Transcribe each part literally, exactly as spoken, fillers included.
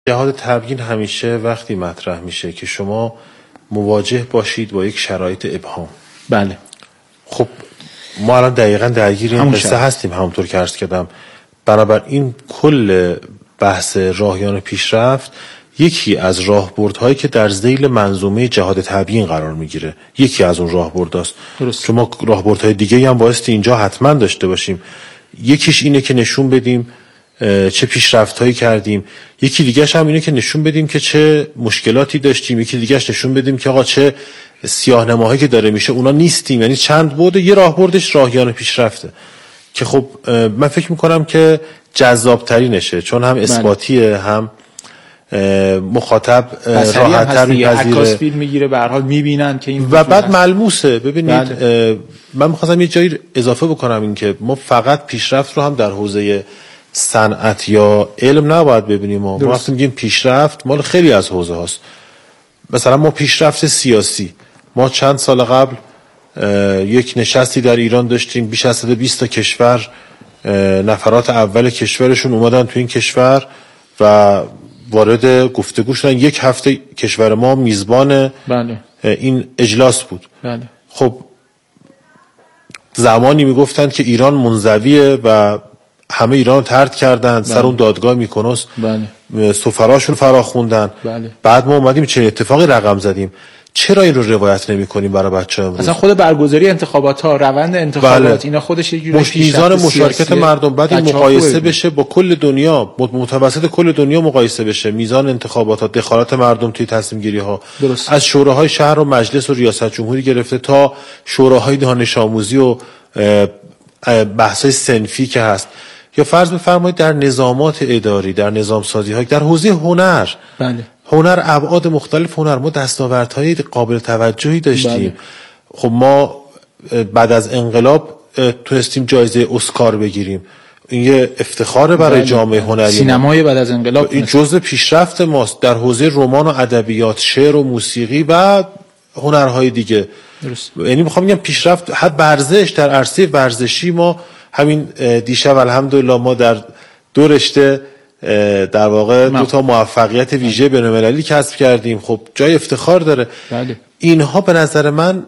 جهاد تبیین همیشه وقتی مطرح میشه که شما مواجه باشید با یک شرایط ابهام. بله. خب ما الان دقیقاً درگیر این قصه هستیم همونطور که عرض کردم. بنابراین کل بحث راهیان پیشرفت یکی از راهبردهایی که در ذیل منظومه جهاد تبیین قرار میگیره، یکی از اون راهبرداست. چون ما راهبردهای دیگه هم بایستی اینجا حتما داشته باشیم. یکیش اینه که نشون بدیم چه پیشرفت‌هایی کردیم، یکی دیگه‌ش هم اینه که نشون بدیم که چه مشکلاتی داشتیم، یکی دیگه‌ش نشون بدیم که آقا چه سیاه‌نماهایی که داره میشه اونا نیستیم. یعنی چند بعد، یه راهبردش راهیان پیشرفته که خب من فکر میکنم که جذاب‌ترینشه، چون هم اثباتیه هم مخاطب راحت‌تر می‌پذیره، عکاس فیلم میگیره به هر حال میبینن که این و بعد ملموسه. ببینید بله. من می‌خواستم یه جایی اضافه بکنم این که ما فقط پیشرفت رو هم در حوزه صنعت یا علم نباید ببینیم. ما وقتی میگیم پیشرفت مال خیلی از حوزه هاست. مثلا ما پیشرفت سیاسی، ما چند سال قبل یک نشستی در ایران داشتیم، بیش از صد و بیست تا کشور نفرات اول کشورشون اومدن تو این کشور و وارد گفتگو شدن. یک هفته کشور ما میزبان بله. این اجلاس بود. بله. خب زمانی میگفتن که ایران منزویه و همه ایران طرد کردن. بله. سر اون دادگاه میکنوس بله. سفراشون فرا خوندن. بله. بعد ما اومدیم چه اتفاقی رقم زدیم. چرا این رو روایت نمی کنیم برای بچه امروز؟ اصلا خود برگزاری انتخابات ها، روند انتخابات بله. اینا خودش یه جوری میزان مشارکت مردم بعد این مقایسه بشه با کل دنیا، متوسط کل دنیا مقایسه بشه، میزان انتخابات ها، دخالت مردم توی تصمیم گیری ها درست. از شوراهای شهر و مجلس و ریاست جمهوری گرفته تا شوراهای دانش آموزی و بحث‌های صنفی که هست، یا فرض بفرمایید در نظامات اداری، در نظام سازی های، در حوزه هنر. بله. هنر ابعاد مختلف هنر ما دستاوردهای قابل توجهی داشتیم. بله. خب ما بعد از انقلاب تونستیم جایزه اسکار بگیریم. این یه افتخار برای بله. جامعه هنری. سینمای بعد از انقلاب این جزء پیشرفت ماست در حوزه رمان و ادبیات، شعر و موسیقی و هنرهای دیگه. درست. یعنی میخوام بگم پیشرفت حد ورزش، در عرصه ورزشی ما همین دیشب الحمدلله ما در دو رشته در واقع دو تا موفقیت ویژه بین‌المللی کسب کردیم. خب جای افتخار داره. بله. اینها به نظر من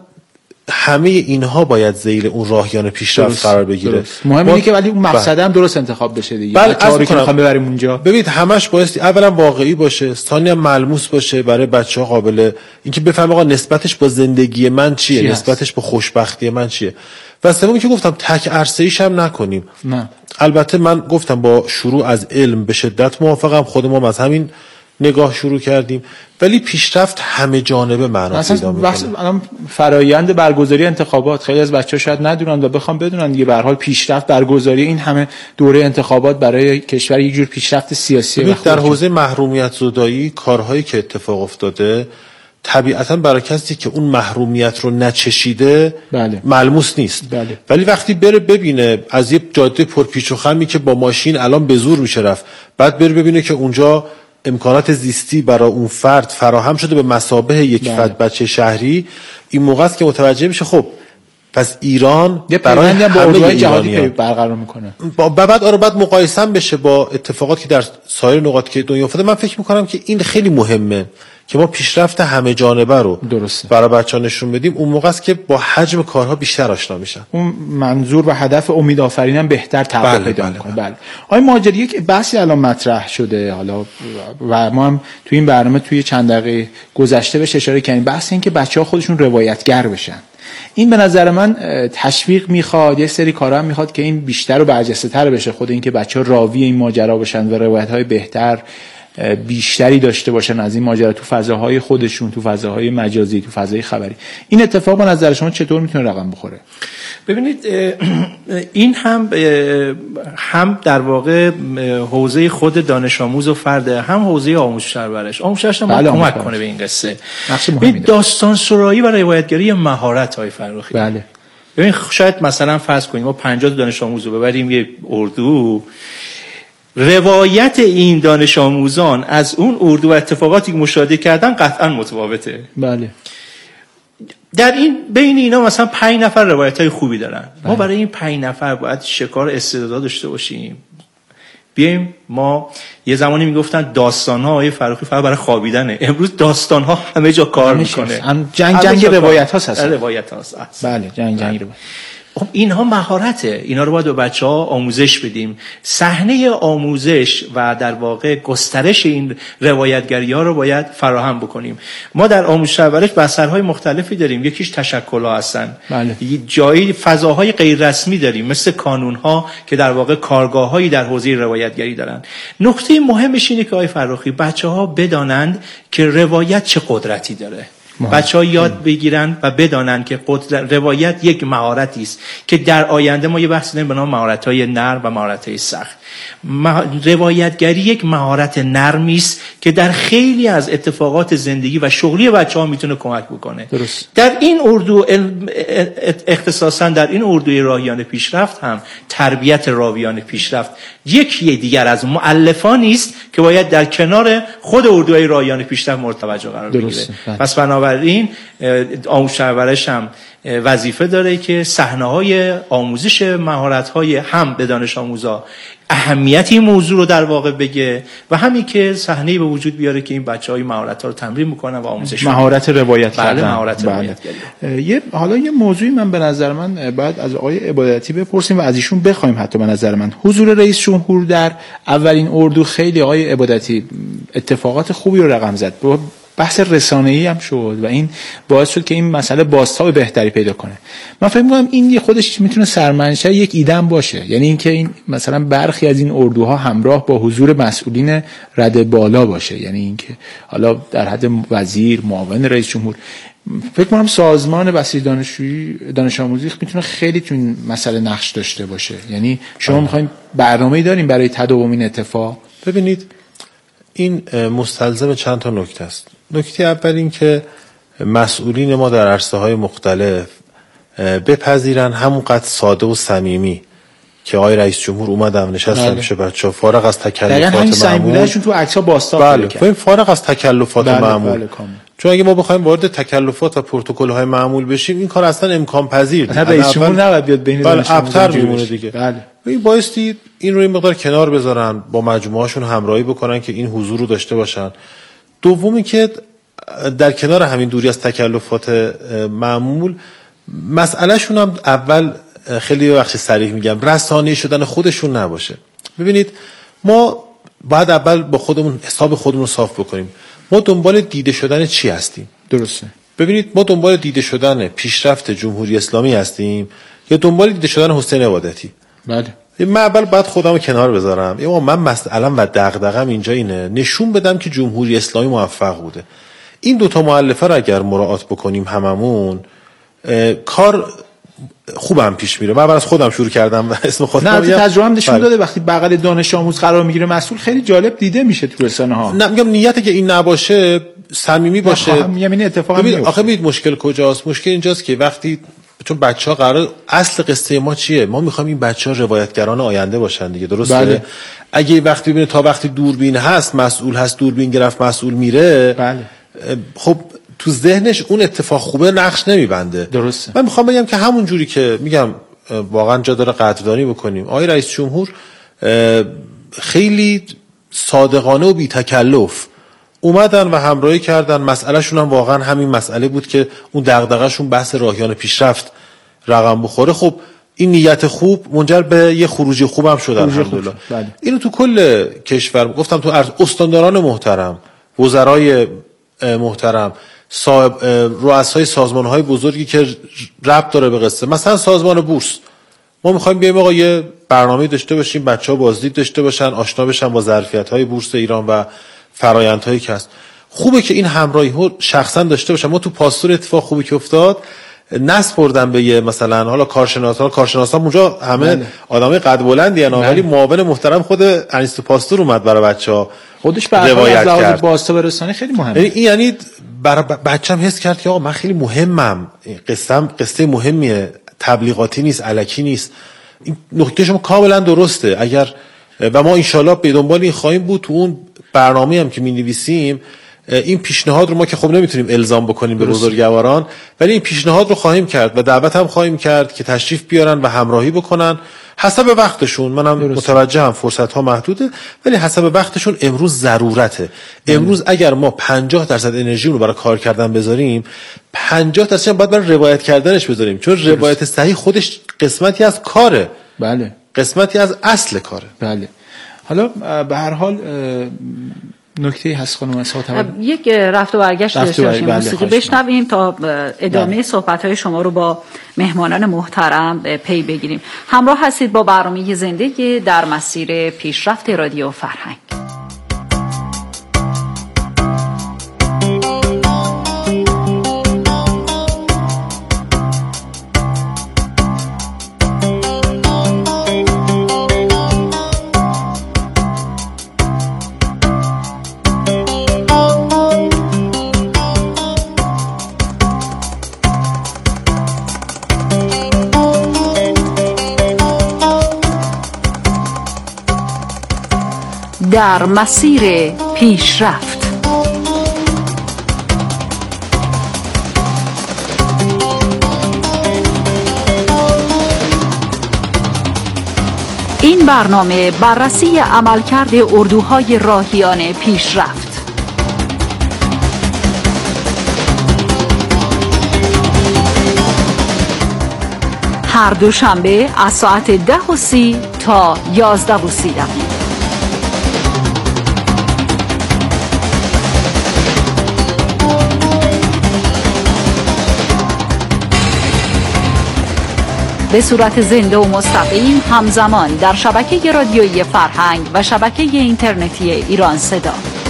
همه اینها باید ذیل اون راهیان پیشرفت قرار بگیره. مهم اینه که ولی اون مقصد هم درست انتخاب بشه دیگه. بله کاری که می‌خوام ببریم اونجا. ببینید همش بایستی اولا واقعی باشه، ثانیا ملموس باشه برای بچه‌ها، قابل اینکه بفهم آقا نسبتش با زندگی من چیه، چی نسبتش با خوشبختی من چیه. و سومی که گفتم تک عرصه‌ایش هم نکنیم. نه. البته من گفتم با شروع از علم به شدت موافقم، خود ما از همین نگاه شروع کردیم، ولی پیشرفت همه جانبه معنا پیدا می‌کنه. الان فرایند برگزاری انتخابات خیلی از بچه‌ها شاید ندونن و بخوام بدونن دیگه، به هر حال پیشرفت برگزاری این همه دوره انتخابات برای کشور یک جور پیشرفت سیاسی. در حوزه محرومیت زدایی کارهایی که اتفاق افتاده طبیعتاً برای کسی که اون محرومیت رو نچشیده بله. ملموس نیست. بله. ولی وقتی بره ببینه از یه جاده پرپیچ و خمی که با ماشین الان به زور میشه رفت، بعد بره ببینه که اونجا امکانات زیستی برای اون فرد فراهم شده به مثابه یک بله. فرد بچه شهری، این موقع است که متوجه میشه خب پس ایران برای همه ایرانی برقرار میکنه. بعد آره بعد مقایسه بشه با اتفاقاتی که در سایر نقاط که دنیا افتاده. من فکر میکنم که این خیلی مهمه که ما پیشرفت همه جانبه رو درسته. برای بچه‌ها نشون بدیم. اون موقع است که با حجم کارها بیشتر آشنا میشن، اون منظور و هدف امیدآفرینی هم بهتر تحقق بله پیدا بله میکنه. بله. آقای مهاجری، یک بحثی الان مطرح شده حالا و ما هم توی این برنامه توی چند دقیقه گذشته بهش اشاره کردیم، بحث این که بچه‌ها خودشون روایتگر بشن. این به نظر من تشویق میخواد، یه سری کارا هم میخواد که این بیشتر و برجسته‌تر بشه، خود این که بچه‌ها راوی این ماجرا بشن و روایت‌های بهتر بیشتری داشته باشن از این ماجرا تو فضاهای خودشون، تو فضاهای مجازی، تو فضای خبری. این اتفاق به نظر شما چطور میتونه رقم بخوره؟ ببینید این هم هم در واقع حوزه خود دانش آموز و فرد، هم حوزه آموزش پرورش. آموزش هم بله کمک کنه به این قصه. این داستان سرایی و روایتگری مهارت های فرخی. بله. ببین شاید مثلا فرض کنیم ما پنجاه تا دانش آموز رو ببریم یه اردو، روایت این دانش آموزان از اون اردو و اتفاقاتی که مشاهده کردن قطعا متفاوته. بله. در این بین اینا مثلا پنج نفر روایت‌های خوبی دارن. بله. ما برای این پنج نفر باید شکار استعداد داشته باشیم. بیایم ما یه زمانی میگفتن داستان‌ها آقای فروخی فقط برای خوابیدنه، امروز داستان‌ها همه جا کار میکنه. جنگ جنگ روایت هاست هست. روایت هاست. بله جنگ جنگ روایت. خب اینها مهارته، اینا رو باید به بچه‌ها آموزش بدیم. صحنه آموزش و در واقع گسترش این روایتگری‌ها رو باید فراهم بکنیم. ما در آموزش پرورش بسترهای مختلفی داریم، یکیش تشکل‌ها هستن، بله. جایی فضاهای غیر رسمی داریم مثل کانون‌ها که در واقع کارگاه‌هایی در حوزه روایتگری دارن. نکته مهمش اینه که آقای فروخی بچه‌ها بدانند که روایت چه قدرتی داره. بچه‌ها یاد بگیرن و بدانن که قدرت روایت یک مهارتی است که در آینده ما یه بحث داریم به نام مهارت‌های نرم و مهارت‌های سخت. روایتگری یک مهارت نرمی است که در خیلی از اتفاقات زندگی و شغلی بچه‌ها میتونه کمک بکنه. درست. در این اردو اختصاصا در این اردوی راهیان پیشرفت هم تربیت راویان پیشرفت یکی دیگر از مؤلفانی است که باید در کنار خود اردوی راهیان پیشرفت مورد توجه قرار بگیره. پس بنابراین آموزش پرورش هم وظیفه داره که صحنه‌های آموزش مهارت‌های هم به دانش آموزا اهمیت این موضوع رو در واقع بگه و همین که صحنه‌ای به وجود بیاره که این بچه‌ها این مهارت‌ها رو تمرین می‌کنن و آموزش مهارت روایت بله کردن. مهارت بله. روایتگری. یه حالا یه موضوعی من به نظر من بعد از آقای عبادتی بپرسیم و از ایشون بخوایم. حتی به نظر من حضور رئیس جمهور در اولین اردو خیلی آقای عبادتی اتفاقات خوبی رو رقم زد. بحث رسانه‌ای هم شد و این باعث شد که این مسئله بازتاب بهتری پیدا کنه. من فکر می‌کنم این یه خودش میتونه سرمنشأ یک ایده‌ام باشه، یعنی اینکه این مثلا برخی از این اردوها همراه با حضور مسئولین رده بالا باشه، یعنی اینکه حالا در حد وزیر، معاون رئیس جمهور. فکر کنم سازمان بسیج دانشجویی دانش آموزی میتونه خیلی تو این مسئله نقش داشته باشه. یعنی شما می‌خواید برنامه‌ای دارین برای تداوم این اتفاق؟ ببینید این مستلزم چند تا نکته است. نکته اول این که مسئولین ما در عرصه‌های مختلف بپذیرن همونقدر ساده و صمیمی که آقای رئیس جمهور اومدن نشستن پیش بچه‌ها فارغ از تکلفات معمول. چون تو عکس‌ها باستا بله ببین فارغ از تکلفات بله معمول. بله چون اگه ما بخوایم وارد تکلفات و پروتکل‌های معمول بشیم این کار اصلا امکان پذیر نیست. رئیس جمهور نباید بیاد بین دانش آموزا میمونه دیگه. بله. این بایستی این رو این مقدار کنار بذارن، با مجموعه‌هاشون همراهی بکنن که این حضور رو داشته باشن. دومی که در کنار همین دوری از تکلفات معمول مسئله شون هم اول خیلی بخش صریح میگم رسانه‌ای شدن خودشون نباشه. ببینید ما باید اول با خودمون حساب خودمون رو صاف بکنیم. ما دنبال دیده شدن چی هستیم؟ درسته. ببینید ما دنبال دیده شدن پیشرفت جمهوری اسلامی هستیم یا دنبال دیده شدن حسین عبادتی؟ بله. من اول باید خودم رو کنار بذارم. اما من مسئله‌ام و دغدغه‌م اینجا اینه نشون بدم که جمهوری اسلامی موفق بوده. این دوتا مؤلفه رو اگر مراعات بکنیم هممون کار خوبم پیش میره. من اول از خودم شروع کردم و اسم خودم نه میگم تجربه هم نشون داده وقتی بغل دانش آموز قرار میگیره مسئول خیلی جالب دیده میشه تو رسانه ها. نه میگم نیتی که این نباشه صمیمی باشه میگم این اتفاق میفته. آخه ببینید مشکل کجاست؟ مشکل اینجاست که وقتی چون بچه‌ها قرار اصل قصه ما چیه؟ ما میخوایم این بچه‌ها روایتگران آینده باشن دیگه، درسته؟ بله. اگه وقتی ببینید تا وقتی دوربین هست مسئول هست دوربین گرفت مسئول میره بله. خب تو ذهنش اون اتفاق خوبه نقش نمیبنده. درسته. من میخوام بگم که همون جوری که میگم واقعا جا داره قدردانی بکنیم. آقای رئیس جمهور خیلی صادقانه و بی تکلف اومدن و همراهی کردن. مسئله شون هم واقعا همین مسئله بود که اون دغدغه شون بحث راهیان پیشرفت رقم بخوره. خب این نیت خوب منجر به یه خروجی خوب هم شد الحمدلله. بله. اینو تو کل کشور گفتم، تو استانداران محترم، وزرای محترم، صاحب رؤسای سازمان‌های بزرگی که ربط داره به قصه، مثلا سازمان بورس، ما می‌خوایم بیایم آقا یه برنامه داشته باشیم بچه‌ها بازدید داشته باشن، آشنا بشن با ظرفیت‌های بورس ایران و فرآیندهایی که هست. خوبه که این همراهی‌ها شخصا داشته باشن. ما تو پاستور اتفاق خوبی که افتاد نسپردن به یه مثلا حالا کارشناسان کارشناسان اونجا همه بله. آدمای قد بلندی ان، ولی معاون محترم خود انیستو پاستور اومد برای بچه‌ها خودش روایت کرد. بازتاب رسانه خیلی مهمه. این یعنی برای بچه‌م حس کرد که آقا من خیلی مهمم، قصه‌م قصه مهمیه، تبلیغاتی نیست، الکی نیست. این نکته شما کاملا درسته. اگر و ما ان شاءالله به دنبال این خواهیم بود تو اون برنامه‌ای هم که می‌نویسیم این پیشنهاد رو ما که خب نمیتونیم الزام بکنیم به بزرگواران، ولی این پیشنهاد رو خواهیم کرد و دعوت هم خواهیم کرد که تشریف بیارن و همراهی بکنن حسب وقتشون. منم متوجهم فرصت ها محدوده، ولی حسب وقتشون امروز ضرورته. امروز اگر ما پنجاه درصد انرژی رو برای کار کردن بذاریم، پنجاه درصد هم باید برای روایت کردنش بذاریم، چون روایت صحیح خودش قسمتی از کاره. بله، قسمتی از اصل کاره. بله. حالا به هر حال نکته هست خانم اسحاق، یک رفت و برگشت داشته باشیم، موسیقی بشنویم تا ادامه صحبت‌های شما رو با مهمانان محترم پی بگیریم. همراه هستید با برنامه زندگی در مسیر پیشرفت رادیو فرهنگ. در مسیر پیشرفت. این برنامه بررسی عملکرد اردوهای راهیان پیشرفت. هر دوشنبه از ساعت ده و سی تا یازده و سی دقیقه. به صورت زنده و مستقیم همزمان در شبکه رادیویی فرهنگ و شبکه اینترنتی ایران صدا.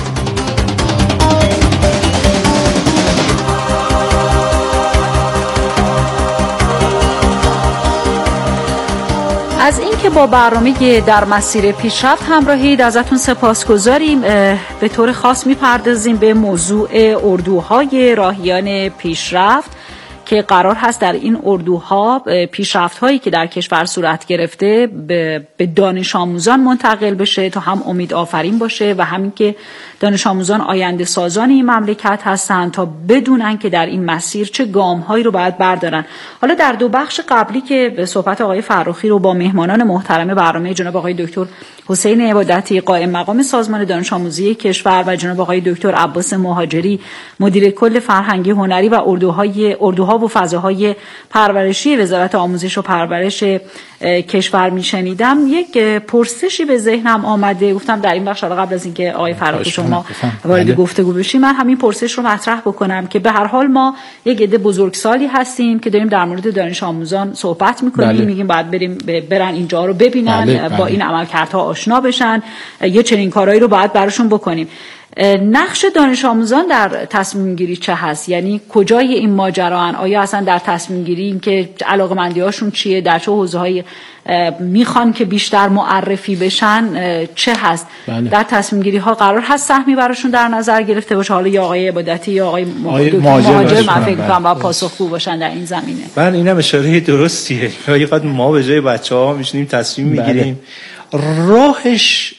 از اینکه با برنامه در مسیر پیشرفت همراهید ازتون سپاسگزاریم. به طور خاص میپردازیم به موضوع اردوهای راهیان پیشرفت که قرار هست در این اردوها پیشرفت هایی که در کشور صورت گرفته به دانش آموزان منتقل بشه تا هم امید آفرین باشه و همین که دانش آموزان آینده سازان این مملکت هستند تا بدونن که در این مسیر چه گام هایی رو باید بردارن. حالا در دو بخش قبلی که به صحبت آقای فرخی رو با مهمانان محترم برنامه جناب آقای دکتر حسین عبادتی قائم مقام سازمان دانش آموزی کشور و جناب آقای دکتر عباس مهاجری مدیر کل فرهنگی هنری و اردوهای اردوها و فضاهای پرورشی وزارت آموزش و پرورش کشور میشنیدم، یک پرسشی به ذهنم آمده. گفتم در این بخش قبل از اینکه آقای فرخی شما وارد گفتگو بشیم من همین پرسش رو مطرح بکنم که به هر حال ما یک عده بزرگسالی هستیم که داریم در مورد دانش آموزان صحبت میکنیم. بله. میگیم باید بریم برن اینجا رو ببینن. بله. با این عملکردها آشنا بشن، یه چنین کارهایی رو باید براشون بکنیم. نقش دانش آموزان در تصمیم گیری چه هست؟ یعنی کجای این ماجرا ان؟ آیا اصلا در تصمیم گیری این که علاقمندی هاشون چیه، در چه حوزه‌های میخوان که بیشتر معرفی بشن چه هست؟ بله. در تصمیم گیری ها قرار هست سهمی براشون در نظر گرفته باشه؟ حالا یا آقای عبادتی یا آقای مهاجر من فکر می‌کنم با پاسخگو باشن در این زمینه. من اینم اشاره درستیه. حقیقت ما به جای بچه‌ها میشینیم تصمیم میگیریم. بله. راهش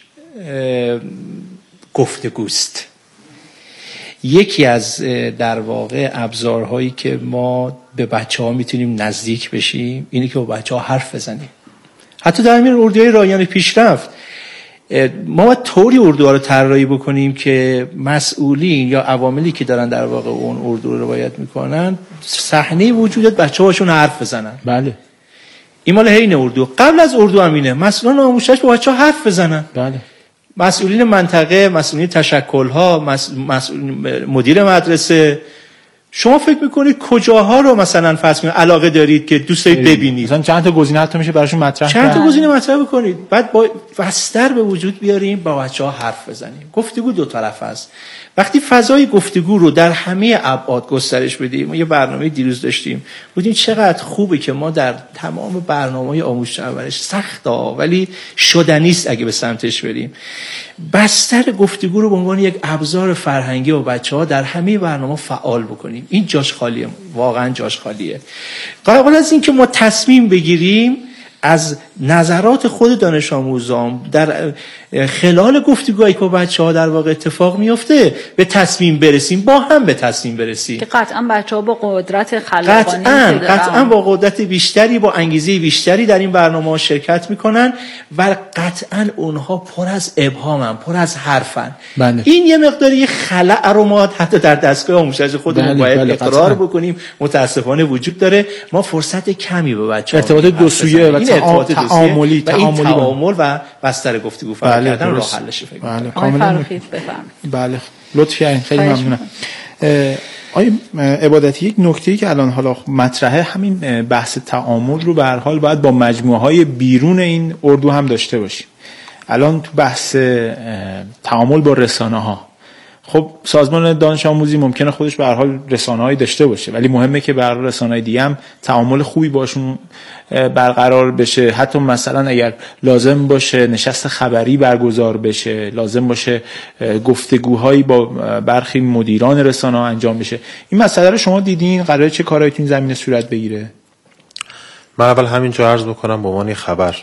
گفتگوست. یکی از در واقع ابزارهایی که ما به بچه‌ها میتونیم نزدیک بشیم اینه که با بچه‌ها حرف بزنیم. حتی در همین اردوهای راهیان پیشرفت ما باید طوری اردوها رو طراحی بکنیم که مسئولین یا عواملی که دارن در واقع اون اردو رو روایت میکنن صحنه وجودت بچه‌هاشون حرف بزنن. بله. این مال حین اردو. قبل از اردو همینه. مسئولان آموزش با بچه‌ها حرف بزنن. بله. مسئولین منطقه، مسئولین تشکل‌ها، مسئول مدیر مدرسه، شما فکر میکنید کجاها رو مثلا فرض کنید علاقه دارید که دوست دارید ببینید؟ مثلا چند تا گزینه حتی میشه براشون مطرح کرد. چند تا گزینه مطرح بکنید. بعد با بستر به وجود بیاریم، با بچه‌ها حرف بزنیم. گفتگو دو طرفه است. وقتی فضای گفتگو رو در همه ابعاد گسترش بدیم، ما یه برنامه دیروز داشتیم، بودیم چقدر خوبه که ما در تمام برنامه‌های آموزش پرورش سخته ولی شدنی است اگه به سمتش بریم. بستر گفتگو رو به عنوان یک ابزار فرهنگی و بچه‌ها در همه برنامه فعال بکنیم. این جاش خالیه، واقعا جاش خالیه. قبل از اینکه ما تصمیم بگیریم از نظرات خود دانش آموزان در خلال گفتگوهایی که با بچه‌ها در واقع اتفاق میفته به تصمیم برسیم، با هم به تصمیم برسیم که قطعا بچه‌ها با قدرت خلاقانه قطعا قطعا با قدرت بیشتری، با انگیزه بیشتری در این برنامه‌ها شرکت میکنن و قطعا اونها پر از ابهامن، پر از حرفن. بله. این یه مقداری خلأ رو ما حتی در دستگاه آموزش خودمون بله، باید بله، اقرار قطعا. بکنیم. متاسفانه وجود داره، ما فرصت کمی به بچه‌ها ارتباط دو سویه و تعاملی و این تعامل و بستر گفتگو فراهم بله، کردن راه حلش فکر بله، کاملا بفرمایید. بله، لطف کردین، خیلی ممنونم. آیا عبادتی، یک نکته‌ای که الان حالا مطرحه همین بحث تعامل رو به هر حال باید با مجموعه‌های بیرون این اردو هم داشته باشیم. الان تو بحث تعامل با رسانه‌ها، خب سازمان دانش آموزی ممکنه خودش به هر حال رسانه‌ای داشته باشه، ولی مهمه که بر رسانه‌های دیگه هم تعامل خوبی باشون برقرار بشه. حتی مثلا اگر لازم باشه نشست خبری برگزار بشه، لازم باشه گفتگوهایی با برخی مدیران رسانه‌ها انجام بشه. این مسئله رو شما دیدین؟ قراره چه کارهایی تو این زمینه صورت بگیره؟ من اول همینجا عرض بکنم به عنوان خبر،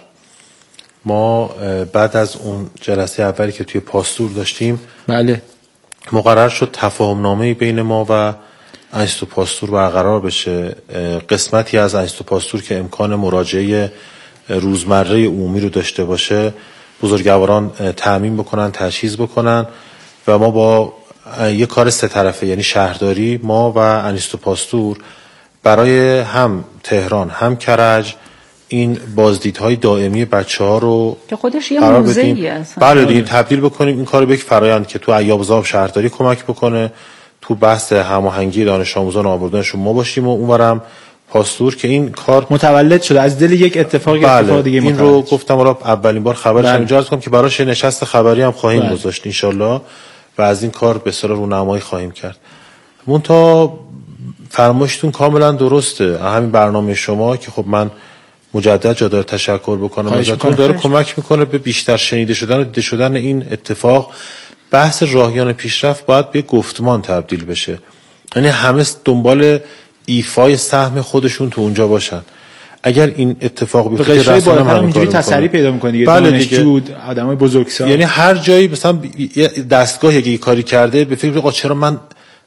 ما بعد از اون جلسه اولی که توی پاستور داشتیم، بله، مقرر شد تفاهم نامه‌ای بین ما و انستیتو پاستور برقرار بشه. قسمتی از انستیتو پاستور که امکان مراجعه روزمره عمومی رو داشته باشه، بزرگواران تأمین بکنن، تجهیز بکنن و ما با یک کار سه طرفه، یعنی شهرداری، ما و انستیتو پاستور، برای هم تهران هم کرج این بازدیدهای دائمی بچه‌ها رو که خودش یه موزه‌ای است. بله دیگه تبدیل بکنیم این کارو به یک فرآیند که تو ایاب‌زاب شهرداری کمک بکنه، تو بحث هماهنگی دانش آموزان آوردنشون ما باشیم و اونورم پاستور، که این کار متولد شده از دل یک اتفاق. بله. اتفاق دیگه این رو گفتم حالا اولین بار خبرش بله. اینجا عرض کنم که براش نشست خبری هم خواهیم بله. گذاشت ان شاءالله و از این کار به اصطلاح رونمایی خواهیم کرد. منتها فرمایشتون کاملا درسته. همین برنامه شما که خب من مجدد جا داره تشکر بکنم ازتون، داره کمک میکنه به بیشتر شنیده شدن و دیده شدن این اتفاق. بحث راهیان پیشرفت باید به گفتمان تبدیل بشه، یعنی همه دنبال ایفای سهم خودشون تو اونجا باشن. اگر این اتفاق بیفته که رسانه هم اینجوری تسری پیدا میکنه دیگه، بله دیگه، آدمای بزرگسال، یعنی هر جایی مثلا دستگاه یه کاری کرده به فکر آقا چرا من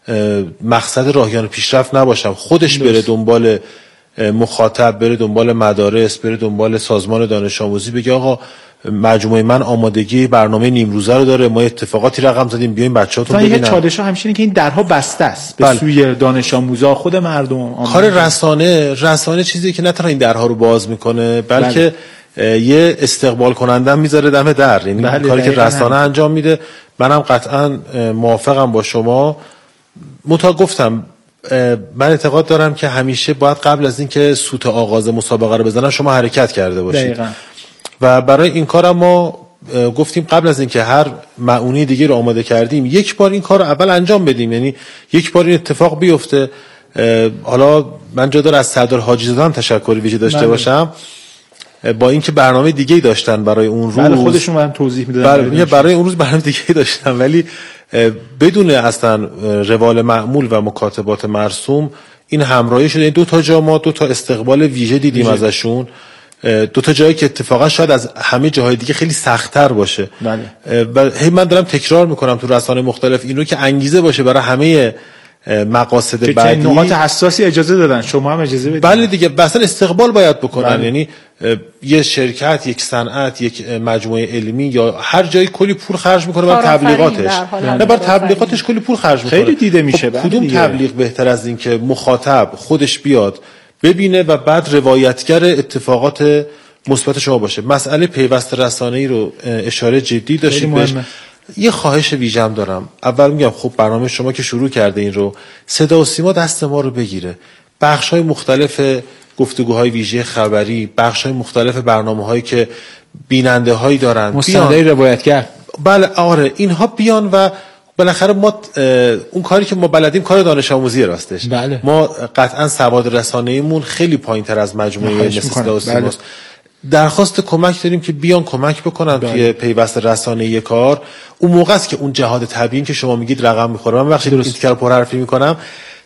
مقصد راهیان پیشرفت نباشم، خودش بره دنبال مخاطب، بره دنبال مدارس، بره دنبال سازمان دانش آموزی، بگه آقا مجموعه من آمادگی برنامه نیم روزه رو داره، ما اتفاقاتی رقم زدیم، بیاین بچه‌هاتون ببینن. یه چالش ها همیشه اینه که این درها بسته است به سوی دانش آموزا، خود مردم. کار رسانه رسانه چیزی که نه تنها این درها رو باز میکنه، بلکه بله. یه استقبال کننده میذاره دم در، یعنی بله کاری که رسانه هم. انجام میده. منم قطعا موافقم با شما. متا گفتم من اعتقاد دارم که همیشه باید قبل از اینکه سوت آغاز مسابقه رو بزنن شما حرکت کرده باشید. دقیقاً. و برای این کار ما گفتیم قبل از اینکه هر معونی دیگه رو آماده کردیم، یک بار این کار رو اول انجام بدیم، یعنی یک بار این اتفاق بیفته. حالا من جا داره از سردار حاجی زاده هم تشکر ویژه داشته بله. باشم، با اینکه برنامه دیگه‌ای داشتن برای اون روز، بله خودشون هم توضیح میدادن برای, برای اون روز برنامه دیگه‌ای داشتن، ولی بدون اصلا روال معمول و مکاتبات مرسوم این همراهی شده. دو تا جا ما دو تا استقبال ویژه دیدیم ویژه. ازشون دو تا جایی که اتفاقا شاید از همه جاهای دیگه خیلی سخت‌تر باشه. بله. و هی من دارم تکرار میکنم تو رسانه مختلف این رو که انگیزه باشه برای همه مقاصد بعدی. که نقاط حساسی اجازه دادن، شما هم اجازه بدید. بله دیگه، مثلا استقبال باید بکنن. بله. یعنی یه شرکت، یک صنعت، یک مجموعه علمی یا هر جایی کلی پول خرج میکنه برای تبلیغاتش. نه برای تبلیغاتش کلی پول خرج میکنه. خیلی دیده میشه. خب کدوم تبلیغ بهتر از این که مخاطب خودش بیاد ببینه و بعد روایتگر اتفاقات مثبت شما باشه. مسئله پیوست رسانه‌ای رو اشاره جدی داشتید بهش. یه خواهش ویژه‌ام دارم. اول میگم خب برنامه شما که شروع کرده این رو، صدا و سیما دست ما رو بگیره. بخش‌های مختلف گفتگوهای ویژه خبری، بخش‌های مختلف برنامه‌هایی که بیننده‌هایی دارن، مستندای روایتگر، بله آره، اینها بیان و بالاخره ما اون کاری که ما بلدیم کار دانش آموزی راستش. بله. ما قطعا سواد رسانه‌ایمون خیلی پایین‌تر از مجموعه مثل صدا و سیماست. درخواست کمک داریم که بیان کمک بکنن بله. توی پیوست رسانه‌ای کار. اون موقع است که اون جهاد طبیعی که شما میگید رقم میخوره. من بخشید این کار پر حرفی میکنم.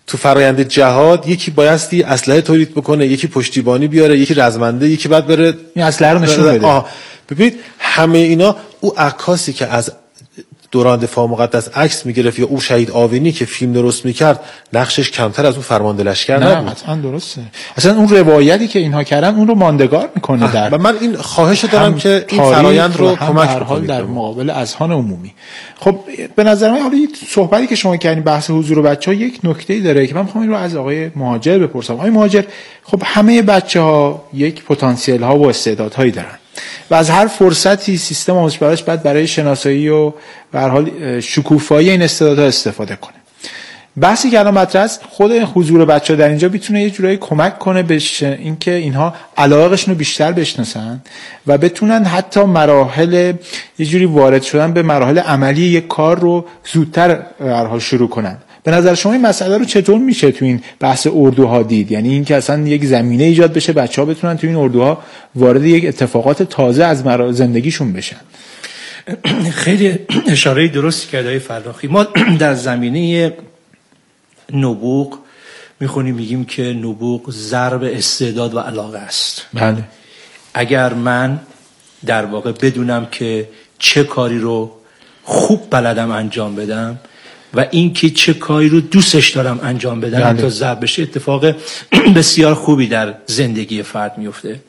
تو فرایند جهاد یکی بایستی اسلحه تولید بکنه، یکی پشتیبانی بیاره، یکی رزمنده، یکی بعد بره این اسلحه رو نشون بده. آه ببینید همه اینا، او عکاسی که از دوران دفاع مقدس عکس میگرفت یا او شهید آوینی که فیلم درست میکرد نقشش کمتر از اون فرمانده لشکر نبود. نه قطعا درسته. اصلا اون روایتی که اینها کردن اون رو ماندگار میکنه در و من این خواهش دارم که این فرایند رو کمک کنید در مقابل اذهان عمومی. خب به نظر من حالا این صحبتی که شما کردین بحث حضور بچه‌ها یک نکته‌ای داره که من می‌خوام این رو از آقای مهاجر بپرسم. آقای مهاجر، خب همه بچه‌ها یک پتانسیل ها و استعدادهایی دارن و از هر فرصتی سیستم آموزش پرورش باید برای شناسایی و به هر حال شکوفایی این استعدادها استفاده کنه. بحثی که الان مطرح است، خود حضور بچه‌ها در اینجا میتونه یه جورایی کمک کنه به اینکه اینها علاقه‌شون رو بیشتر بشناسن و بتونن حتی مراحل یه جوری وارد شدن به مراحل عملی یک کار رو زودتر به هر حال شروع کنن. به نظر شما این مسئله رو چطور میشه تو این بحث اردوها دید؟ یعنی اینکه اصلا یک زمینه ایجاد بشه بچه‌ها بتونن تو این اردوها وارد یک اتفاقات تازه از زندگیشون بشن. خیلی اشاره درستی کرد آقای فراخی. ما در زمینه نبوغ میخونیم میگیم که نبوغ ضرب استعداد و علاقه است. بله. اگر من در واقع بدونم که چه کاری رو خوب بلدم انجام بدم و این که چه کاری رو دوستش دارم انجام بدم بله. تا ضرب بشه، اتفاق بسیار خوبی در زندگی فرد میفته.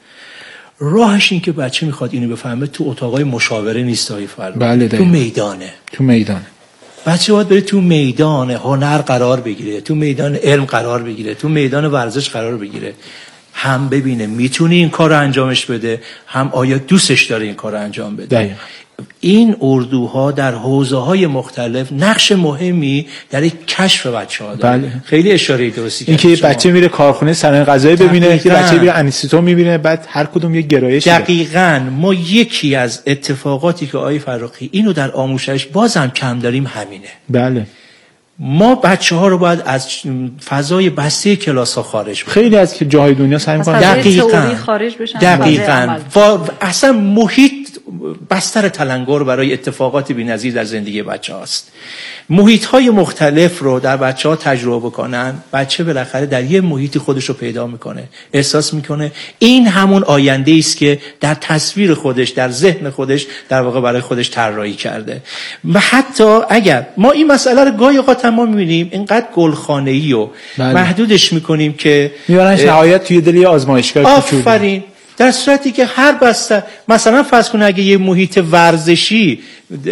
راهش این که بچه میخواد اینو بفهمه تو اتاقای مشاوره نیست های فرد. بله تو میدانه. تو میدانه. بچه باید بره تو میدان هنر قرار بگیره، تو میدان علم قرار بگیره، تو میدان ورزش قرار بگیره، هم ببینه میتونه این کار رو انجامش بده، هم آیا دوستش داره این کار رو انجام بده. دقیقا. این اردوها در حوزه‌های مختلف نقش مهمی در یک کشف بچه‌ها داره. بله. خیلی اشاره درستی کردید. اینکه بچه میره کارخونه صنایع غذایی ببینه، که بچه میره انیستو میبینه، بعد هر کدوم یک گرایش. دقیقاً ما یکی از اتفاقاتی که آقای فراخی اینو در آموزش بازم کم داریم همینه. بله. ما بچه‌ها رو باید از فضای بسته کلاس‌ها خارج کنیم. خیلی از که جاهای دنیا سعی می‌کنن دقیقاً خارج بشن. دقیقاً و اصلا محیط بستر تلنگر برای اتفاقات بی‌نظیر در زندگی بچه‌هاست. محیط‌های مختلف رو در بچه‌ها تجربه بکنن، بچه بالاخره در یه محیطی خودش رو پیدا میکنه، احساس میکنه این همون آینده است که در تصویر خودش، در ذهن خودش در واقع برای خودش طراحی کرده. و حتی اگر ما این مسئله رو گاهی اوقات ما می‌بینیم اینقدر گلخانه‌ای و بله. محدودش میکنیم که میبرنش نهایت توی دل آزمایشگاه. آفرین. در صورتی که هر بسته مثلا فرض کن اگه یه محیط ورزشی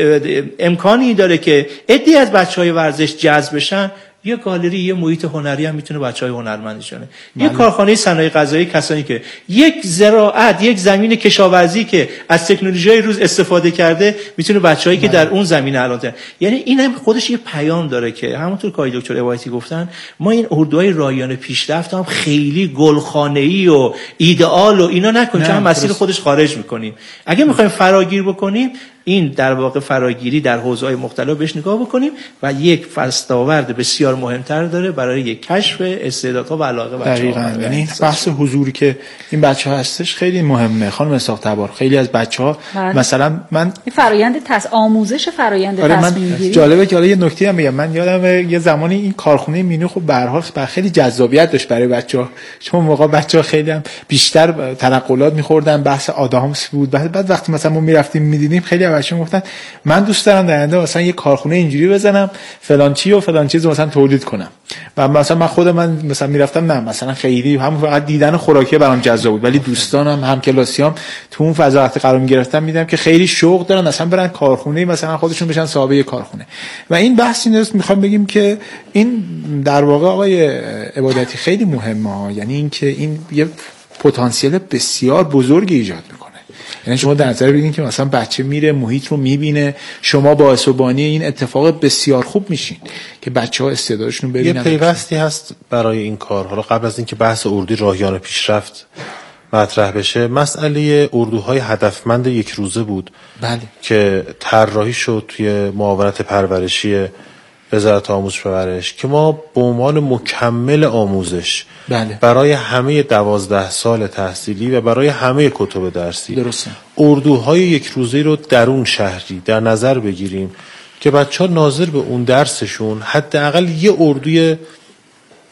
امکانی داره که عده‌ای از بچهای ورزش جذب بشن، یه گالری، یه محیط هنری هم میتونه بچهای هنرمند کنه. یه کارخانه صنایع غذایی، کسانی که یک زراعت، یک زمین کشاورزی که از تکنولوژی روز استفاده کرده، میتونه بچه‌هایی که در اون زمینه الان دارن. یعنی این هم خودش یه پیام داره که همونطور که آقای دکتر عبایتی گفتن، ما این اردوهای رایانه پیشرفت هم خیلی گلخانه‌ای و ایدئال و اینا نکنیم، چون مسیر خودش خارج میکنیم. اگه میخوایم فراگیر بکنیم، این در واقع فراگیری در حوزه‌های مختلف بهش نگاه بکنیم و یک فستاورد بسیار مهمتر داره برای یک کشف استعدادها و علاقه بچه‌ها. دقیقاً. یعنی بحث حضوری که این بچه‌ها هستش خیلی مهمه. خانم اسحاق تبار، خیلی از بچه‌ها مثلا من این فرآیند تس آموزش فرآیند آره تصمیم گیری جالبه که حالا یه نکته هم بگم. من یادم یه زمانی این کارخونه مینو خب به هر حال خیلی جذابیت داشت برای بچه‌ها، چون موقع بچه‌ها خیلی هم بیشتر تنقلات می‌خوردن، بحث آدامس بود. بعد وقتی مثلا ما می‌رفتیم می‌دیدیم خیلی بچه‌ها گفتن من دوست دارم در آینده مثلا یه کارخونه اینجوری بزنم، فلان چی و فلان چیز مثلا تولید کنم. و مثلا من خودم من مثلا میرفتم، نه مثلا خیلی همون فقط دیدن خوراکی برام جذاب بود، ولی دوستانم همکلاسیام تو اون فضا وقتی قرار می‌گرفتم می‌دیدم که خیلی شوق دارن اصلا برن کارخونه مثلا خودشون بشن صاحب یه کارخونه. و این بحث این است می‌خوام بگیم که این در واقع آقای عبادتی خیلی مهمه، یعنی اینکه این یه پتانسیل بسیار بزرگی ایجاد می‌کنه. یعنی شما در نظر بگیرید که مثلا بچه میره محیط رو میبینه، شما باعث و بانی این اتفاق بسیار خوب میشین که بچه‌ها استعدادشون رو ببینن. یه پیوستی هست برای این کار. حالا قبل از اینکه بحث اردوی راهیان پیشرفت مطرح بشه، مسئله اردوهای هدفمند یک روزه بود. بله. که طراحی شد توی معاونت پرورشی وزارت آموزش و پرورش که ما به عنوان مکمل آموزش بله. برای همه دوازده سال تحصیلی و برای همه کتب درسی درسته. اردوهای یک روزه رو درون شهری در نظر بگیریم که بچه‌ها ناظر به اون درسشون حداقل یه اردوی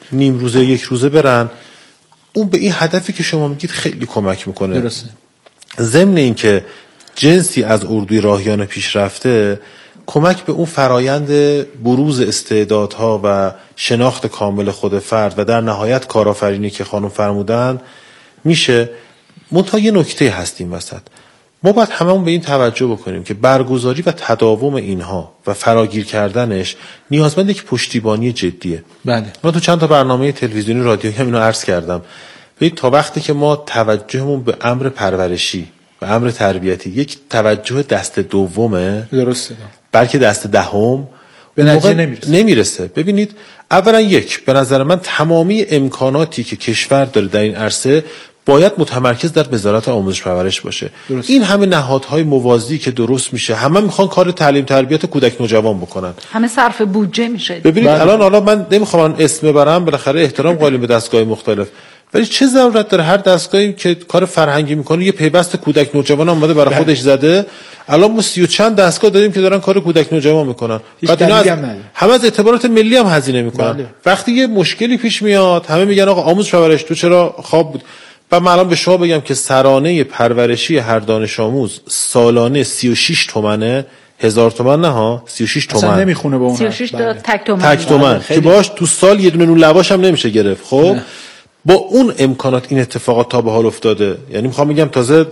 نیم روزه یک روزه برن، اون به این هدفی که شما میگید خیلی کمک میکنه. درسته. ضمن این که جنسی از اردوی راهیان پیشرفته کمک به اون فرایند بروز استعدادها و شناخت کامل خود فرد و در نهایت کارآفرینی که خانم فرمودن میشه. منتها یه نکته هستیم وسط، ما باید هممون به این توجه بکنیم که برگزاری و تداوم اینها و فراگیر کردنش نیازمند یک پشتیبانی جدیه. بله. من تو چند تا برنامه تلویزیونی رادیویی هم اینو عرض کردم. ببین تا وقتی که ما توجهمون به امر پرورشی و امر تربیتی یک توجه دست دومه، درسته، بلکه دست دهم، به نتیجه نمیرسه. نمیرسه. ببینید اولا یک، به نظر من تمامی امکاناتی که کشور داره در این عرصه باید متمرکز در وزارت آموزش پرورش باشه. درست. این همه نهادهای موازی که درست میشه، همه میخوان کار تعلیم تربیت کودک نوجوان بکنن، همه صرف بودجه میشه. ببینید بله. الان حالا من نمیخوام اسم ببرم، بالاخره احترام قائلیم به دستگاه مختلف، ولی چه ضرورت داره هر دستگاهی که کار فرهنگی میکنه یه پیوست کودک نوجوان اومده برای بله. خودش زده؟ الان ما سی و چند دستگاه داریم که دارن کار کودک نوجوان میکنن، بعد اینا از همه از اعتبارات ملی هم هزینه میکنن. بله. وقتی یه مشکلی پیش میاد همه میگن آقا آموزش پرورش تو چرا خواب بود؟ و من الان به شما بگم که سرانه پرورشی هر دانش آموز سالانه سی و شش تومنه، هزار تومن نه ها، سی و شش تومن اصلا نمیخونه به اون سی و شش تا تک تومن تک تومن که باش تو سال یه دونه نون لواش هم نمیشه گرفت. خب نه. با اون امکانات این اتفاقات تا به حال افتاده، یعنی میخوام بگم تازه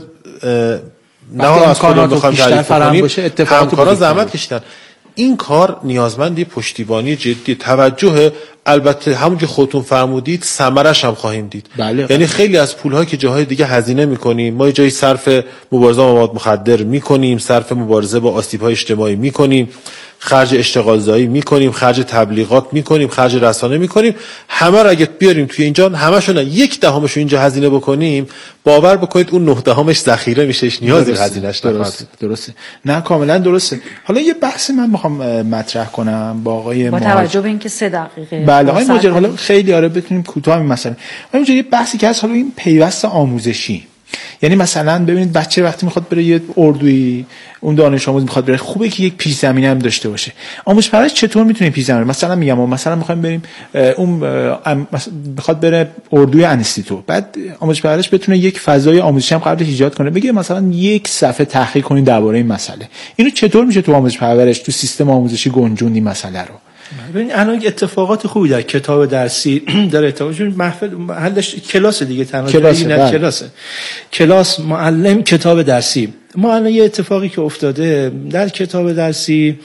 نه از خودمون بخوام تعریف کنیم، همکاران زحمت کشیدن. این کار نیازمند یه پشتیبانی جدی، توجه، البته همون که خودتون فرمودید ثمرش هم خواهیم دید. بله. یعنی خیلی از پول‌هایی که جاهای دیگه هزینه می‌کنیم ما یه جایی صرف مبارزه با مواد مخدر می‌کنیم، صرف مبارزه با آسیب‌های اجتماعی می‌کنیم، خرج اشتغال زایی می‌کنیم، خرج تبلیغات می‌کنیم، خرج رسانه می‌کنیم، همه رو اگه بیاریم توی اینجا همشون یک دهمش رو اینجا هزینه بکنیم، باور بکنید اون نه دهمش ذخیره میشه، نیازی هزینه‌اش نخواهد. درسته درسته نه کاملا درسته. حالا یه بحث من می‌خوام مطرح کنم با آقای با توجه به اینکه سه دقیقه بله آقای ماجر، حالا خیلی آره بتونیم کوتاه این مسئله. همینجوری یه بحثی که هست، حالا این پیوست آموزشی، یعنی مثلا ببینید بچه وقتی میخواد بره یه اردویی، اون دانش آموز میخواد بره، خوبه که یک پیش زمینه هم داشته باشه. آموزش پرورش چطور میتونه پیش زمینه؟ مثلا میگم مثلا میخوایم بریم اون میخواد بره اردوی انستیتو، بعد آموزش پرورش بتونه یک فضای آموزشی هم قبل ایجاد کنه، بگه مثلا یک صفحه تحقیق کنید درباره این مسئله. اینو چطور میشه تو آموزش پرورش تو سیستم آموزشی گنجوندی مسئله رو؟ ببین الان اتفاقات خوبی در کتاب درسی داره اتفاق، محفل محلش کلاس دیگه، تنها کلاسه نه کلاسه، کلاس معلم کتاب درسی. ما الان یه اتفاقی که افتاده در کتاب درسی،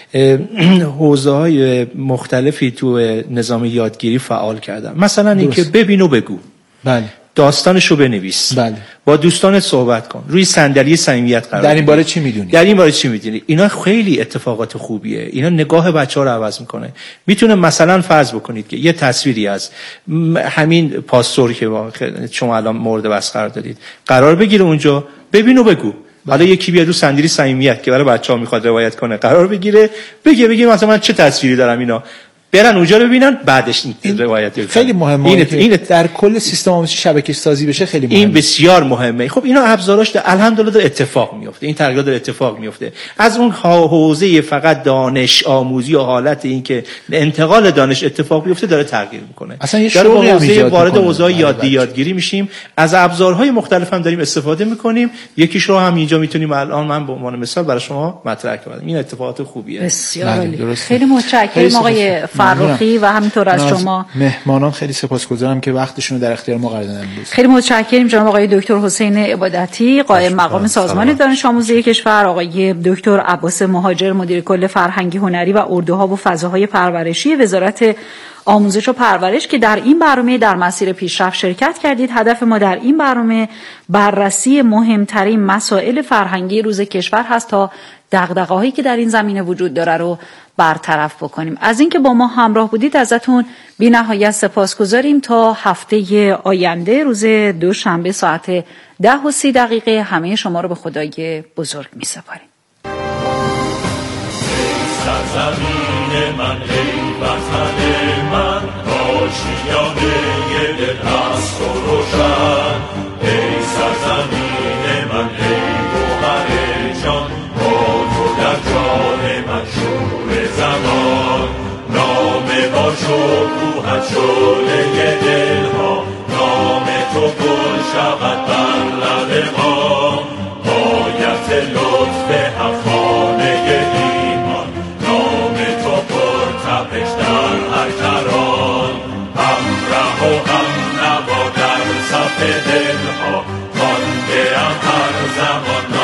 حوزه‌های مختلفی تو نظام یادگیری فعال کردن. مثلا اینکه ببین و بگو، بله، داستانشو بنویس، بله، با دوستانت صحبت کن، روی صندلی صمیمیت قرار در این باره چی میدونی؟ در این باره چی میدونی؟ اینا خیلی اتفاقات خوبیه، اینا نگاه بچه‌ها رو عوض میکنه. میتونه مثلا فرض بکنید که یه تصویری از همین پاستور که شما الان مورد بحث قرار دادید قرار بگیره اونجا، ببین و بگو. حالا یکی بیاد رو صندلی صمیمیت که برای بچه‌ها میخواد روایت کنه قرار بگیره، بگه بگه مثلا من چه تصویری دارم، اینا برن اونجا رو ببینن، بعدش این روایت خیلی مهمه. این, این در کل سیستم آموزشی شبکه سازی بشه خیلی مهمه. این بسیار مهمه. خب اینا ابزاراش الحمدلله داره اتفاق میفته، این تغییرات داره اتفاق میفته. از اون حوزه فقط دانش آموزی و حالت این که انتقال دانش اتفاق میفته داره تغییر میکنه. اصلا یه شغلی حوزه وارد حوزه یادگیری یادگیری میشیم، از ابزارهای مختلف هم داریم استفاده میکنیم. یکیش رو هم اینجا میتونیم الان من به عنوان مثال برای شما مطرح کنم. این اتفاقات خوبیه. بسیار خیلی متشکرم آقای فرخی و همینطور از شما مهمانان. خیلی سپاسگزارم که وقتشون رو در اختیار ما قرار دادن. خیلی متشکرم جناب آقای دکتر حسین عبادتی، قائم مقام سازمان دانش آموزی کشور، آقای دکتر عباس مهاجر، مدیر کل فرهنگی هنری و اردوها و فضاهای پرورشی وزارت آموزش و پرورش که در این برنامه در مسیر پیشرفت شرکت کردید. هدف ما در این برنامه بررسی مهمترین مسائل فرهنگی روز کشور هست تا دغدغه‌هایی که در این زمینه وجود داره رو برطرف بکنیم. از اینکه با ما همراه بودید ازتون بی نهایت سپاسگزاریم. تا هفته آینده روز دوشنبه ساعت ده و سی دقیقه همه شما رو به خدای بزرگ می سپاریم. سرزمین من ای وطن من، آشیانه دل هست و روشن. ای سرزمین من ای گوهر جان، با تو در جان من شور زمان. نام با شکوهت شد بر هر کران، همراه و هم نوا در صف دلها، مانده ام هر زمان